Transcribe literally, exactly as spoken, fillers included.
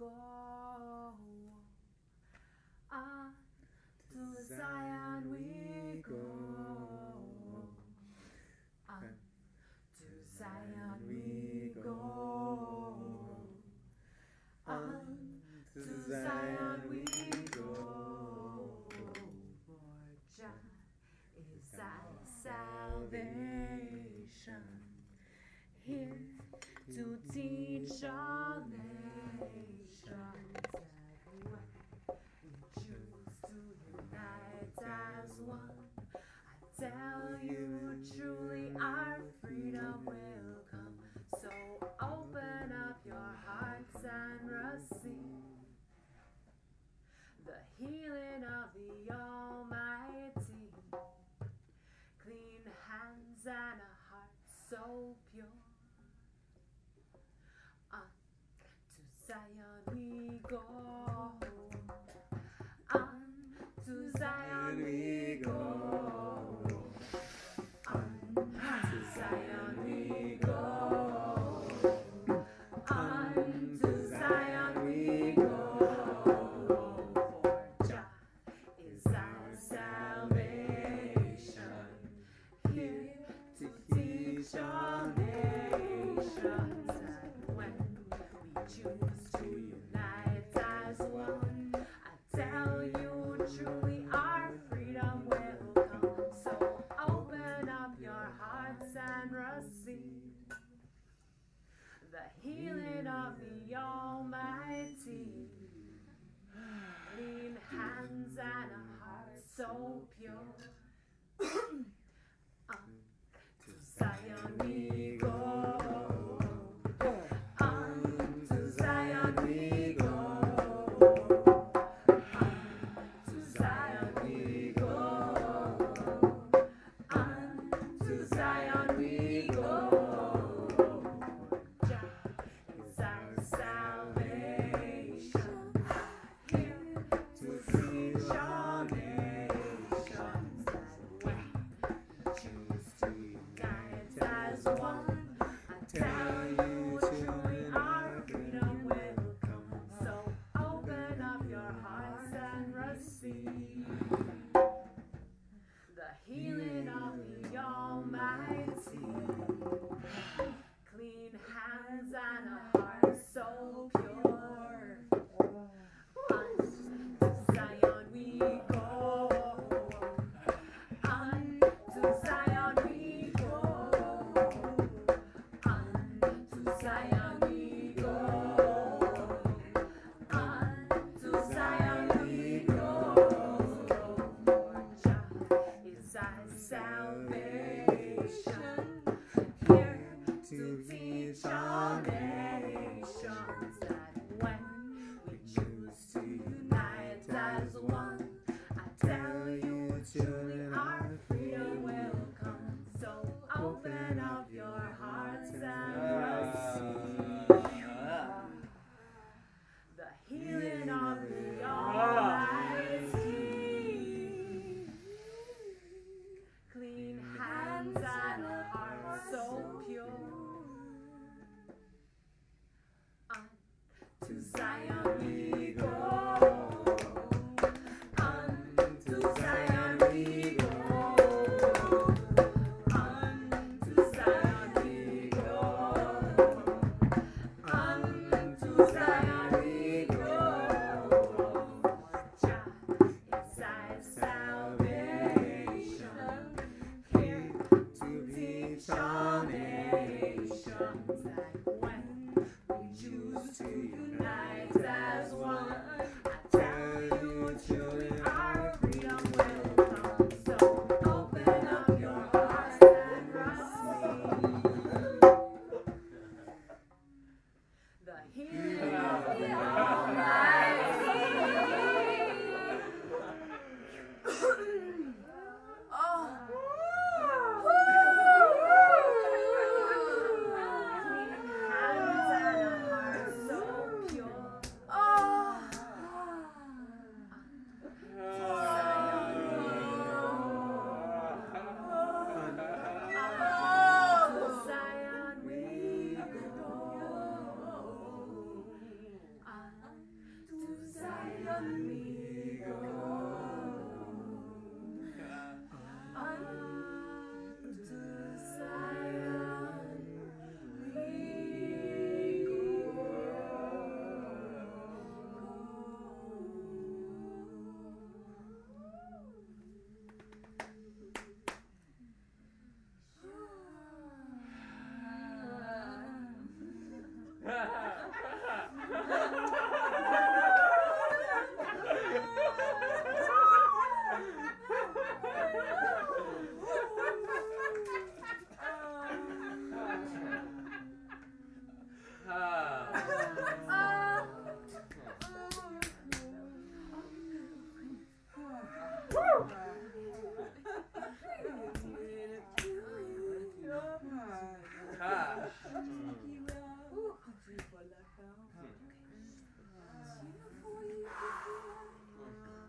go. On to Zion we go. On to Zion we go. On to Zion we go. For Jah is our salvation, here to teach all nations that when we choose to unite as one, I tell you truly our freedom will come. So open up your hearts and receive the healing of the Almighty. Clean hands and a heart so pure. On to Zion we go. On to Zion we go. On to Zion we go. On to Zion we go. For Jah is our salvation, here to teach all nations that when we choose to unite as one, I tell you truly our freedom will come. So open up your hearts and receive the healing of the Almighty. Clean hands and a heart so pure. On to Zion we go. On to Zion we go. On to Zion we go. On to Zion we go. Jah is our salvation, here to teach all nations that when we choose to unite as one, I tell you truly our freedom will come. So open up your hearts and receive the healing of the Almighty. Clean hands and a heart so pure. On to Zion we go. On to Zion we go. On to Zion we go. On to Zion we go. For Jah is our salvation, here to teach all nations that when we choose to unite as one, I tell you truly our freedom will come. So open up your hearts and receive the healing of the Almighty. Clean hands and a heart so pure. On to Zion we go. On to Zion we go. On to Zion we go. On to Zion we go. Jah is our salvation, here to teach all nations that when we choose to unite as one, I tell you truly our freedom will come. So open up your hearts and receive the healing of the Almighty. Oh. Clean hands and a heart so pure. Oh. To Zion we go. Yeah.